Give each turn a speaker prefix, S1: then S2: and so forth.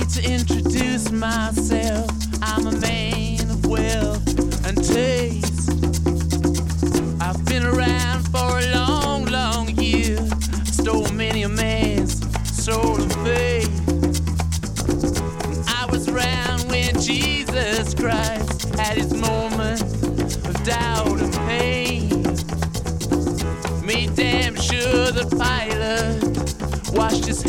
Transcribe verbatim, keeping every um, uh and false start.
S1: to introduce myself. I'm a man of wealth and taste. I've been around for a long, long year. Stole many a man's soul of faith. I was around when Jesus Christ had his moment of doubt and pain. Made damn sure that Pilate washed his